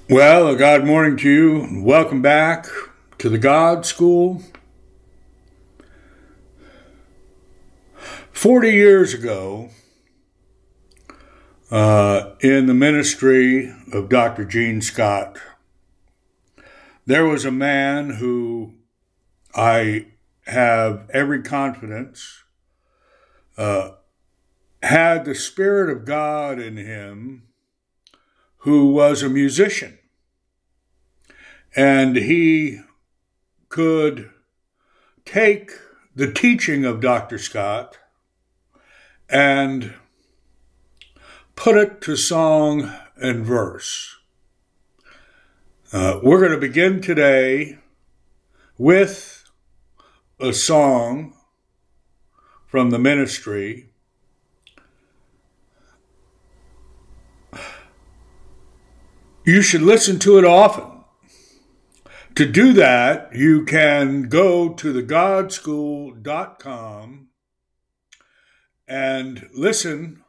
Well, God morning to you, and welcome back to the God School. 40 years ago, in the ministry of Dr. Gene Scott, there was a man who I have every confidence had the Spirit of God in him, who was a musician. And he could take the teaching of Dr. Scott and put it to song and verse. We're going to begin today with a song from the ministry. You should listen to it often. To do that, you can go to thegodschool.com and listen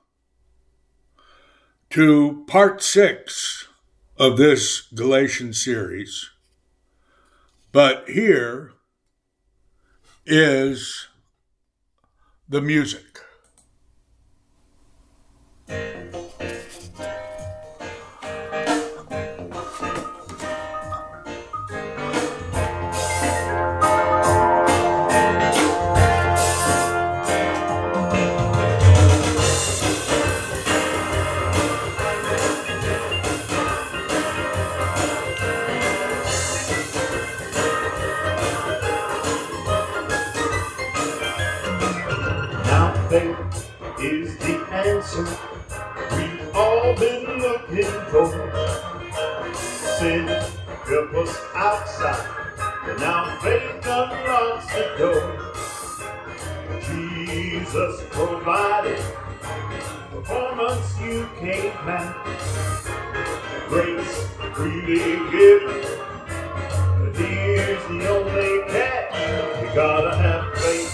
to part 6 of this Galatians series. But here is the music. Faith is the answer we've all been looking for. Sin kept us outside, but now faith unlocks the door. Jesus provided performance you can't match. Grace freely given, but here's the only catch: you gotta have faith.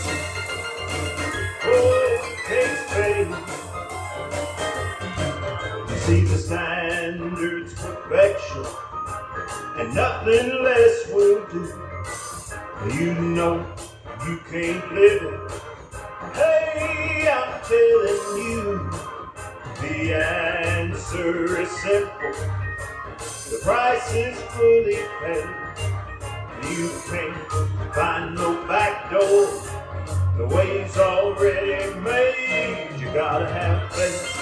You see the standard's perfection, and nothing less will do. You know you can't live it. Hey, I'm telling you, the answer is simple. The price is fully paid. You can't find no back door. The way's already made. You gotta have faith.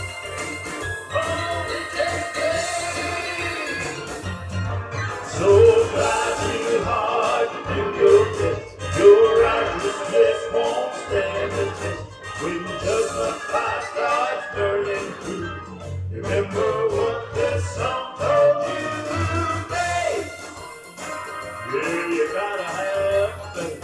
Only take faith. So try too hard to do your best. Your righteousness won't stand the test. When judgment fire starts burning through, remember what this song told you. Faith. Yeah, you gotta have faith.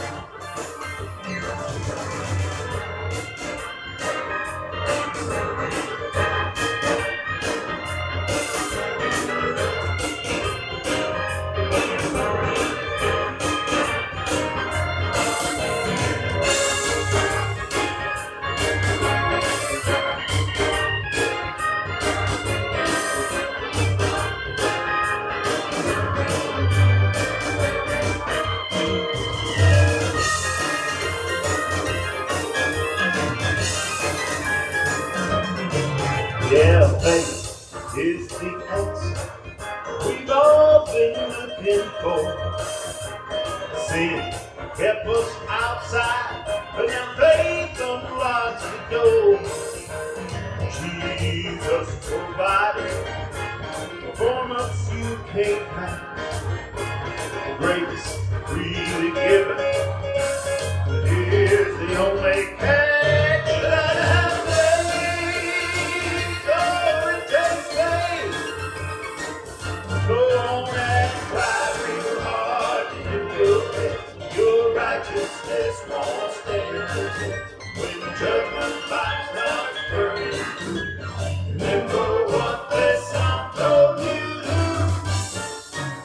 Yeah, faith is the answer we've all been looking for. Sin kept us outside, but now faith unlocks the door. Jesus provided performance you can't match. Grace freely given, but here's the only catch. Go on and try real hard to do your best. Your righteousness won't stand the test. When judgment fire starts burning through, remember what this song told you.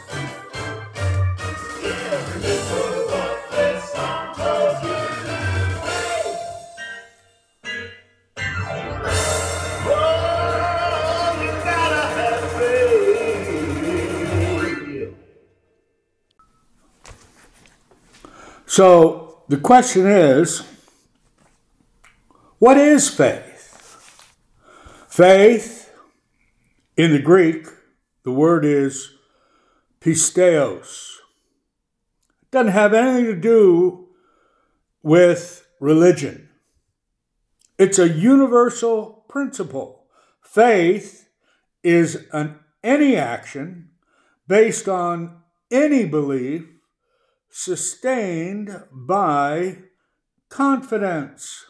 So the question is, what is faith? Faith, in the Greek, the word is pisteos. It doesn't have anything to do with religion. It's a universal principle. Faith is any action based on any belief sustained by confidence.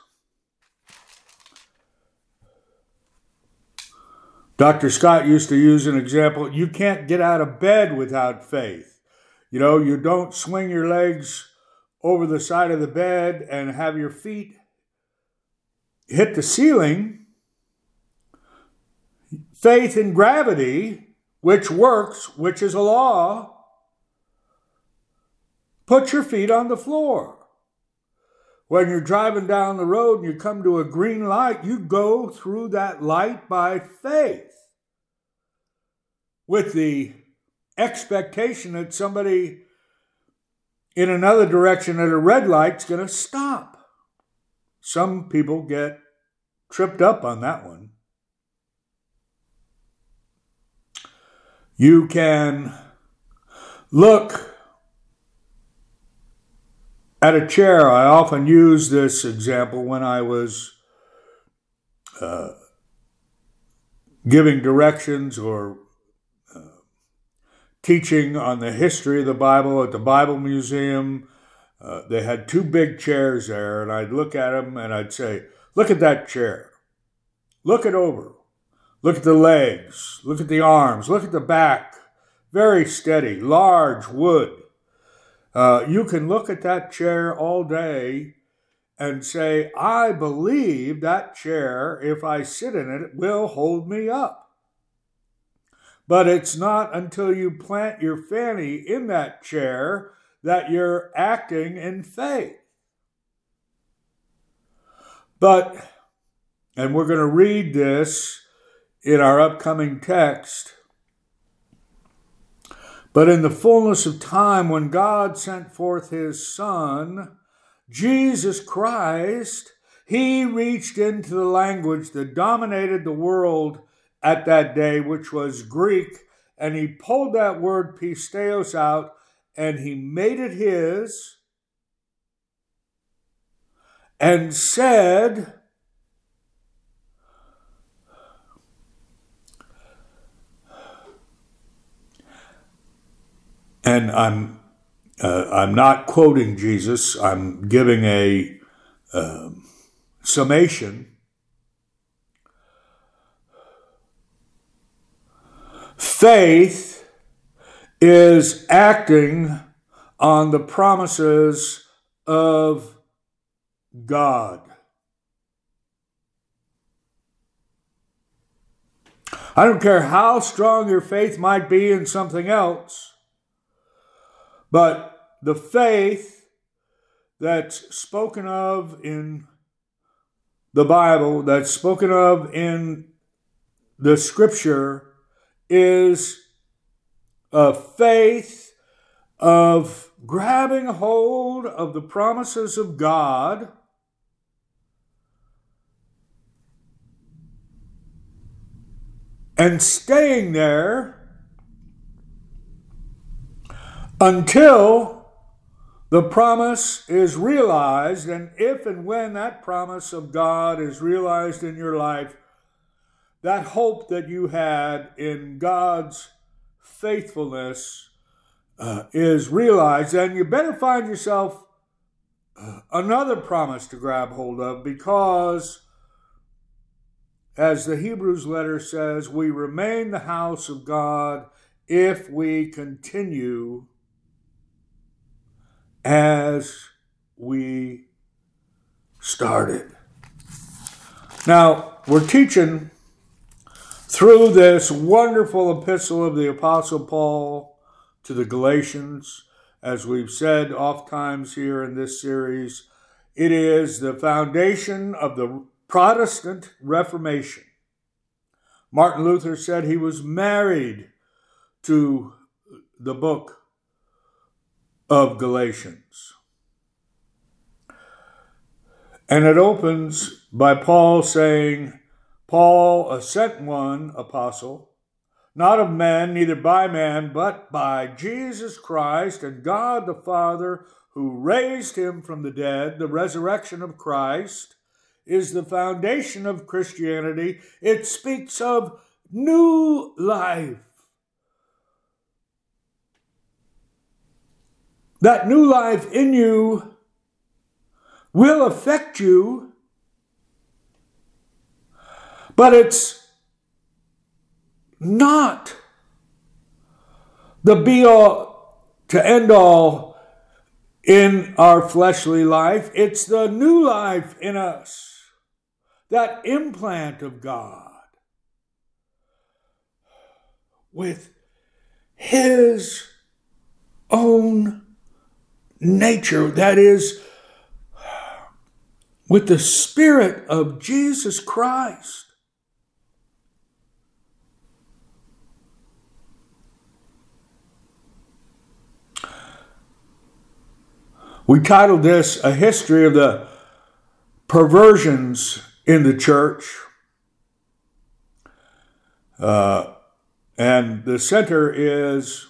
Dr. Scott used to use an example. You can't get out of bed without faith. You don't swing your legs over the side of the bed and have your feet hit the ceiling. Faith in gravity, which works, which is a law, put your feet on the floor. When you're driving down the road and you come to a green light, you go through that light by faith, with the expectation that somebody in another direction at a red light's going to stop. Some people get tripped up on that one. You can look at a chair. I often use this example when I was giving directions or teaching on the history of the Bible at the Bible Museum. They had two big chairs there, and I'd look at them and I'd say, look at that chair. Look it over. Look at the legs. Look at the arms. Look at the back. Very steady, large wood. You can look at that chair all day and say, I believe that chair, if I sit in it, will hold me up. But it's not until you plant your fanny in that chair that you're acting in faith. And we're going to read this in our upcoming text, but in the fullness of time, when God sent forth his Son, Jesus Christ, he reached into the language that dominated the world at that day, which was Greek, and he pulled that word pisteos out, and he made it his, and said, and I'm not quoting Jesus, I'm giving a summation. Faith is acting on the promises of God. I don't care how strong your faith might be in something else, but the faith that's spoken of in the Bible, that's spoken of in the Scripture, is a faith of grabbing hold of the promises of God and staying there until the promise is realized. And if and when that promise of God is realized in your life, that hope that you had in God's faithfulness is realized, and you better find yourself another promise to grab hold of, because, as the Hebrews letter says, we remain the house of God if we continue as we started. Now, we're teaching through this wonderful epistle of the Apostle Paul to the Galatians. As we've said oft times here in this series, it is the foundation of the Protestant Reformation. Martin Luther said he was married to the book of Galatians. And it opens by Paul saying, Paul, a sent one, apostle, not of men, neither by man, but by Jesus Christ and God the Father, who raised him from the dead. The resurrection of Christ is the foundation of Christianity. It speaks of new life. That new life in you will affect you, but it's not the be-all to end-all in our fleshly life. It's the new life in us, that implant of God with His own nature, that is, with the Spirit of Jesus Christ. We titled this A History of the Perversions in the Church. And the center is,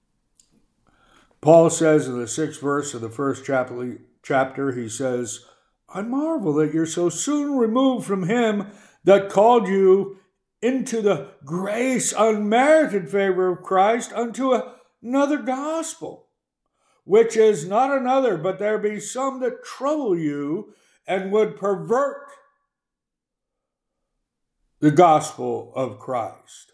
Paul says in the 6th verse of the first chapter, he says, I marvel that you're so soon removed from him that called you into the grace unmerited favor of Christ unto another gospel, which is not another, but there be some that trouble you and would pervert the gospel of Christ.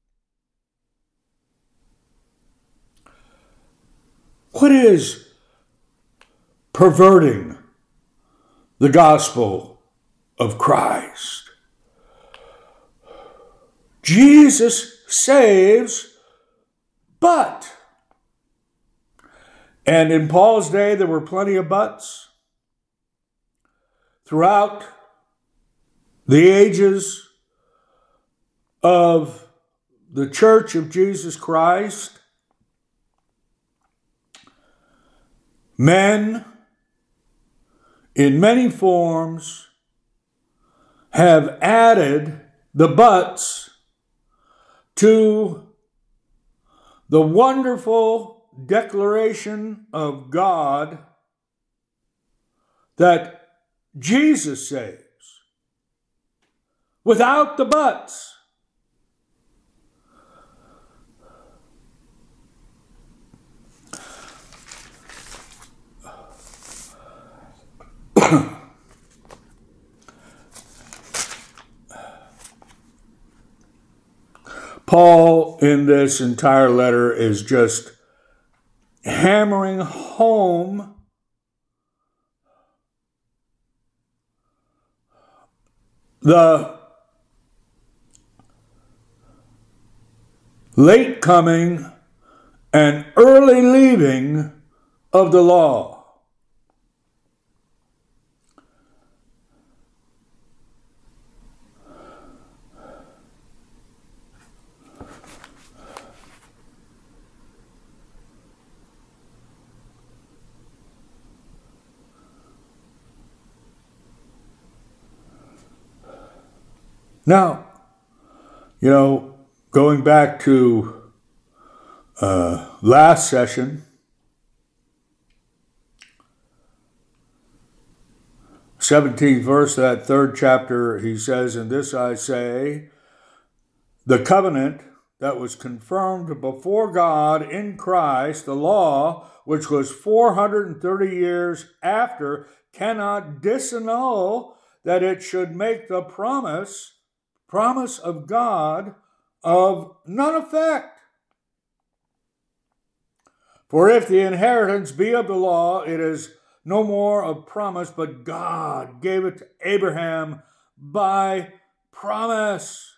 What is perverting the gospel of Christ? Jesus saves, but. And in Paul's day, there were plenty of buts. Throughout the ages of the Church of Jesus Christ, men in many forms have added the buts to the wonderful declaration of God that Jesus saves. Without the buts. Paul, in this entire letter, is just hammering home the late coming and early leaving of the law. Now, going back to last session, 17th verse of that 3rd chapter, he says, "And this I say, the covenant that was confirmed before God in Christ, the law, which was 430 years after, cannot disannul that it should make the promise of God of none effect. For if the inheritance be of the law, it is no more of promise, but God gave it to Abraham by promise."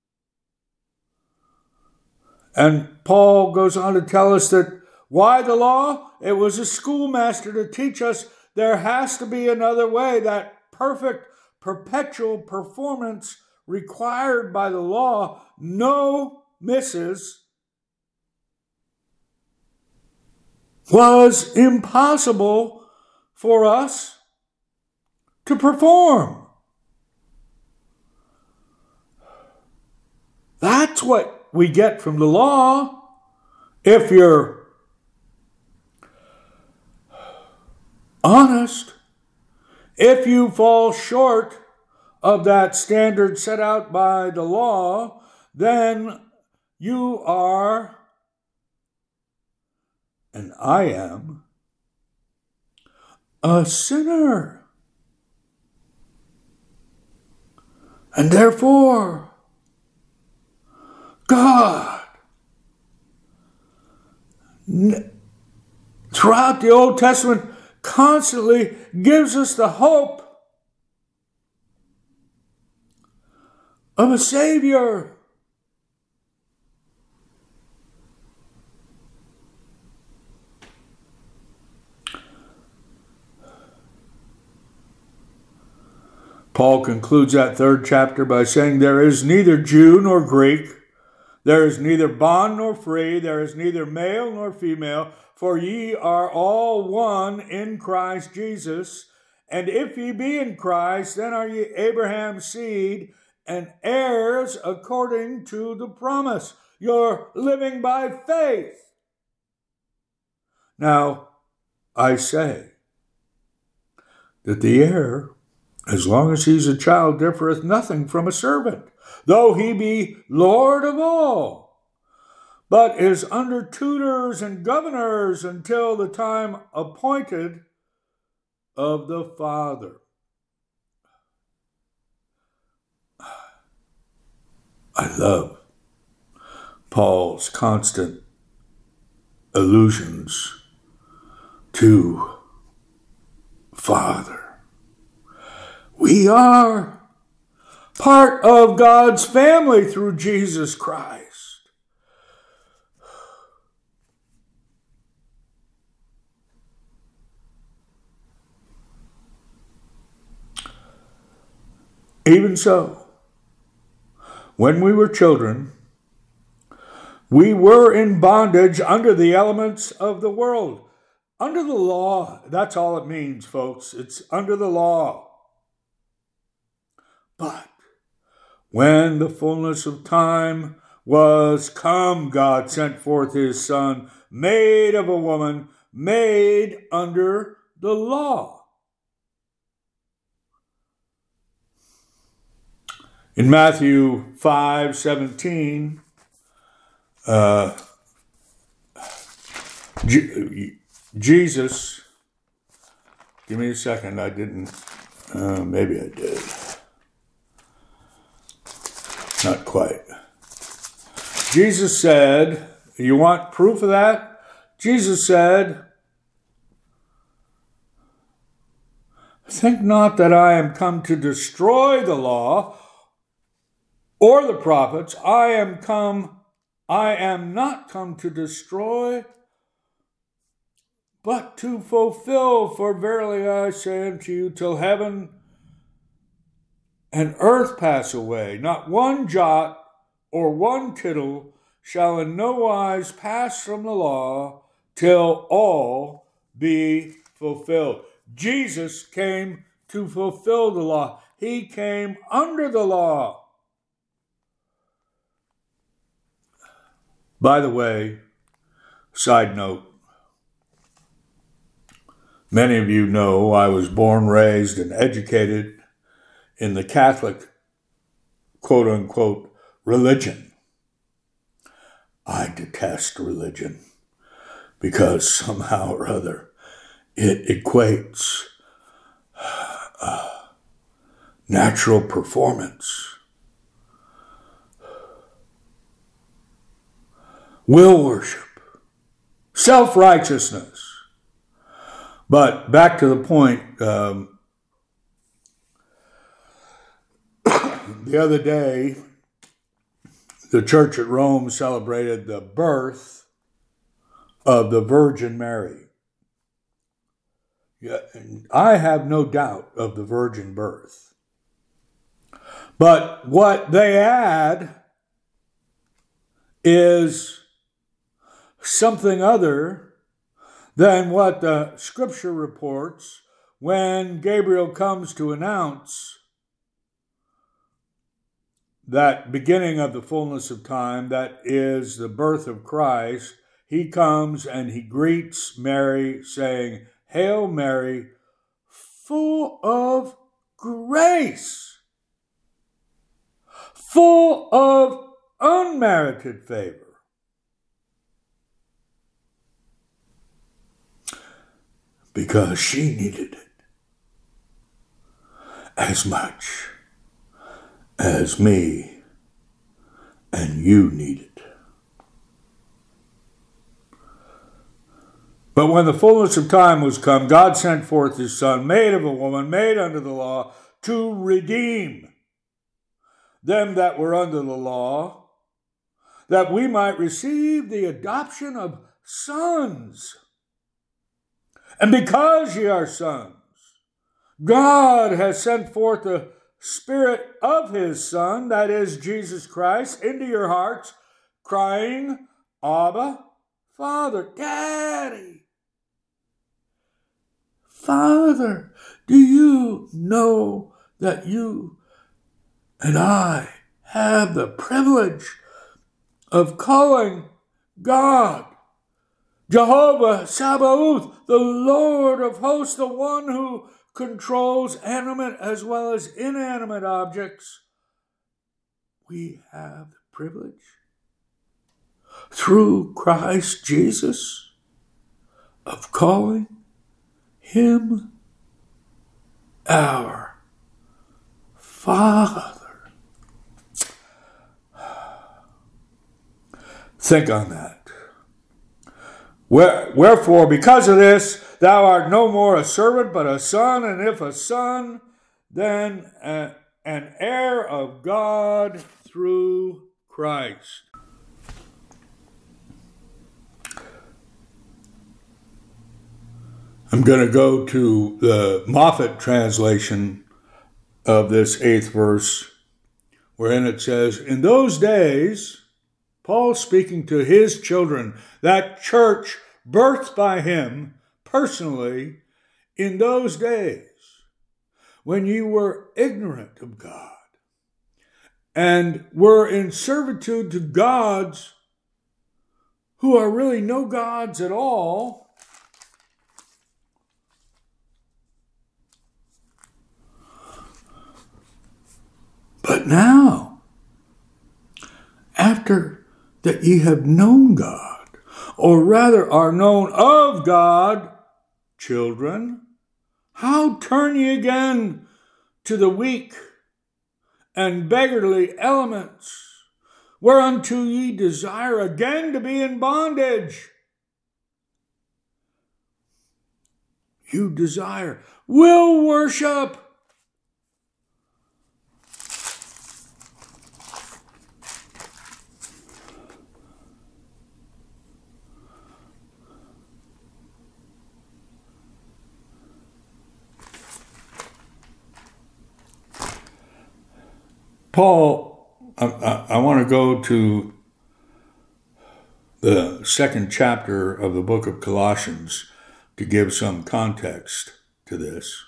And Paul goes on to tell us that why the law? It was a schoolmaster to teach us there has to be another way, that perfect, perpetual performance required by the law, no misses, was impossible for us to perform. That's what we get from the law. If you're honest, if you fall short of that standard set out by the law, then you are, and I am, a sinner. And therefore, God, throughout the Old Testament, constantly gives us the hope of a Savior. Paul concludes that third chapter by saying, there is neither Jew nor Greek, there is neither bond nor free, there is neither male nor female, for ye are all one in Christ Jesus. And if ye be in Christ, then are ye Abraham's seed and heirs according to the promise. You're living by faith. Now, I say that the heir, as long as he's a child, differeth nothing from a servant, though he be Lord of all, but is under tutors and governors until the time appointed of the Father. I love Paul's constant allusions to Father. We are part of God's family through Jesus Christ. Even so, when we were children, we were in bondage under the elements of the world. Under the law, that's all it means, folks. It's under the law. But when the fullness of time was come, God sent forth his Son, made of a woman, made under the law. In Matthew 5:17, Jesus, give me a second, I didn't, maybe I did. Not quite. Jesus said, you want proof of that? Jesus said, think not that I am come to destroy the law or the prophets. I am not come to destroy, but to fulfill. For verily I say unto you, till heaven and earth pass away, not one jot or one tittle shall in no wise pass from the law till all be fulfilled. Jesus came to fulfill the law. He came under the law. By the way, side note, many of you know I was born, raised, and educated in the Catholic, quote-unquote, religion. I detest religion because somehow or other it equates natural performance, will worship, self-righteousness. But back to the point, the other day, the church at Rome celebrated the birth of the Virgin Mary. Yeah, I have no doubt of the virgin birth. But what they add is something other than what the scripture reports when Gabriel comes to announce that beginning of the fullness of time, that is the birth of Christ, he comes and he greets Mary saying, "Hail Mary, full of grace, full of unmerited favor." Because she needed it as much as me and you need it. But when the fullness of time was come, God sent forth his Son, made of a woman, made under the law, to redeem them that were under the law, that we might receive the adoption of sons. And because ye are sons, God has sent forth the Spirit of his Son, that is Jesus Christ, into your hearts, crying, "Abba, Father," Daddy. Father, do you know that you and I have the privilege of calling God Jehovah Sabaoth, the Lord of hosts, the one who controls animate as well as inanimate objects? We have the privilege, through Christ Jesus, of calling him our Father. Think on that. Wherefore, because of this, thou art no more a servant, but a son, and if a son, then an heir of God through Christ. I'm going to go to the Moffat translation of this 8th verse, wherein it says, "In those days," Paul speaking to his children, that church birthed by him personally, "in those days when you were ignorant of God and were in servitude to gods who are really no gods at all, but now, after that ye have known God, or rather are known of God, children, how turn ye again to the weak and beggarly elements, whereunto ye desire again to be in bondage?" You desire, will worship. Paul, I want to go to the 2nd chapter of the book of Colossians to give some context to this.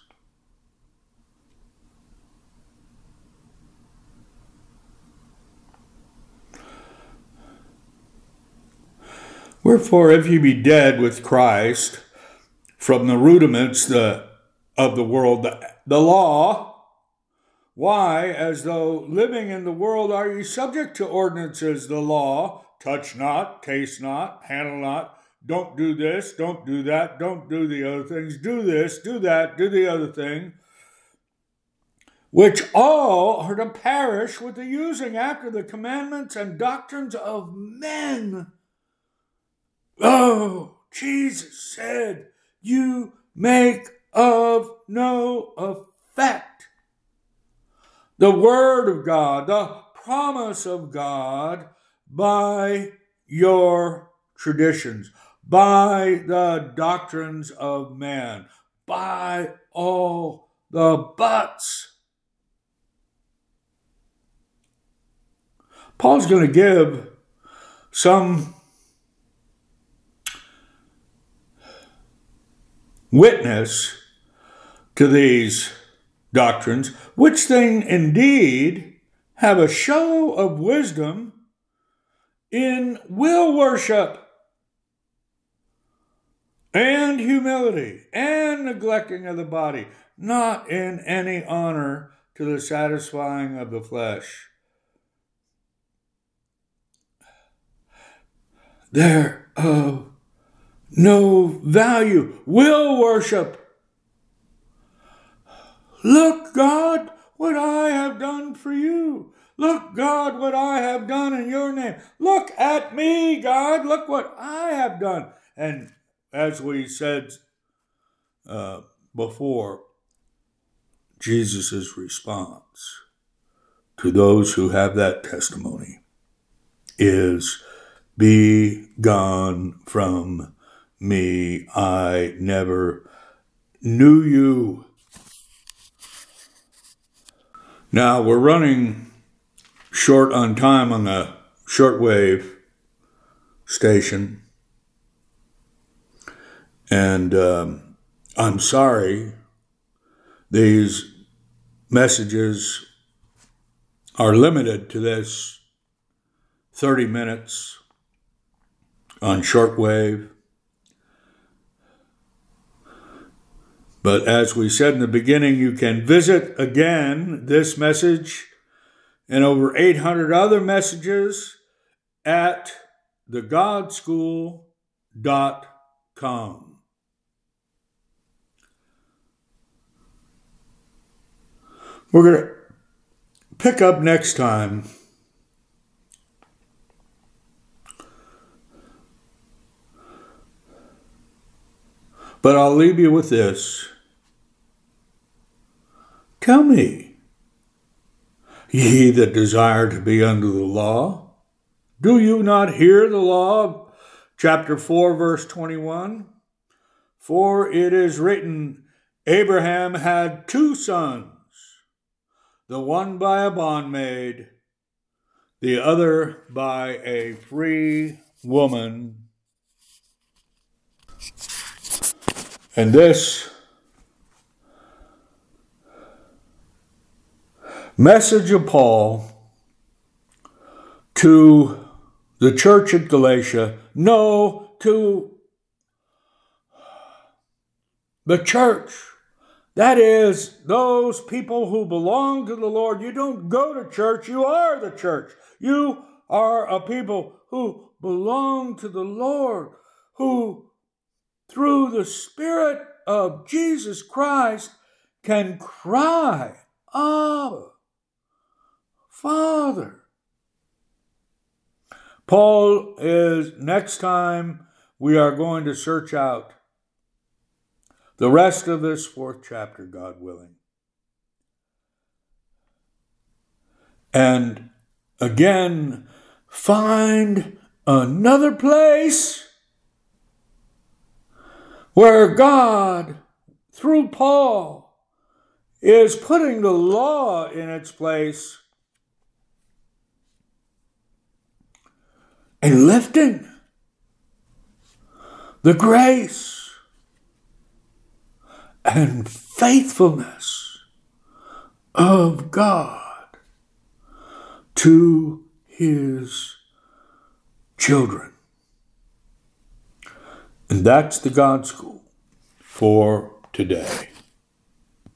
"Wherefore, if ye be dead with Christ from the rudiments of the world, the law, why, as though living in the world, are ye subject to ordinances, the law, touch not, taste not, handle not, don't do this, don't do that, don't do the other things, do this, do that, do the other thing, which all are to perish with the using after the commandments and doctrines of men." Oh, Jesus said, "You make of no effect the word of God, the promise of God, by your traditions, by the doctrines of man, by all the buts." Paul's going to give some witness to these doctrines, which thing indeed have a show of wisdom in will worship and humility and neglecting of the body, not in any honor to the satisfying of the flesh. They're of no value. Will worship. Look, God, what I have done for you. Look, God, what I have done in your name. Look at me, God. Look what I have done. And as we said before, Jesus' response to those who have that testimony is, be gone from me. I never knew you. Now, we're running short on time on the shortwave station. And I'm sorry, these messages are limited to this 30 minutes on shortwave. But as we said in the beginning, you can visit again this message and over 800 other messages at thegodschool.com. We're going to pick up next time but I'll leave you with this. Tell me, ye that desire to be under the law, do you not hear the law? Chapter 4, verse 21. For it is written, Abraham had 2 sons, the one by a bondmaid, the other by a free woman. And this message of Paul to the church at Galatia, no, to the church. That is, those people who belong to the Lord. You don't go to church, you are the church. You are a people who belong to the Lord, who through the Spirit of Jesus Christ can cry, Abba, Father. Paul is, next time we are going to search out the rest of this 4th chapter, God willing. And again, find another place where God, through Paul, is putting the law in its place and lifting the grace and faithfulness of God to his children. And that's the God School for today.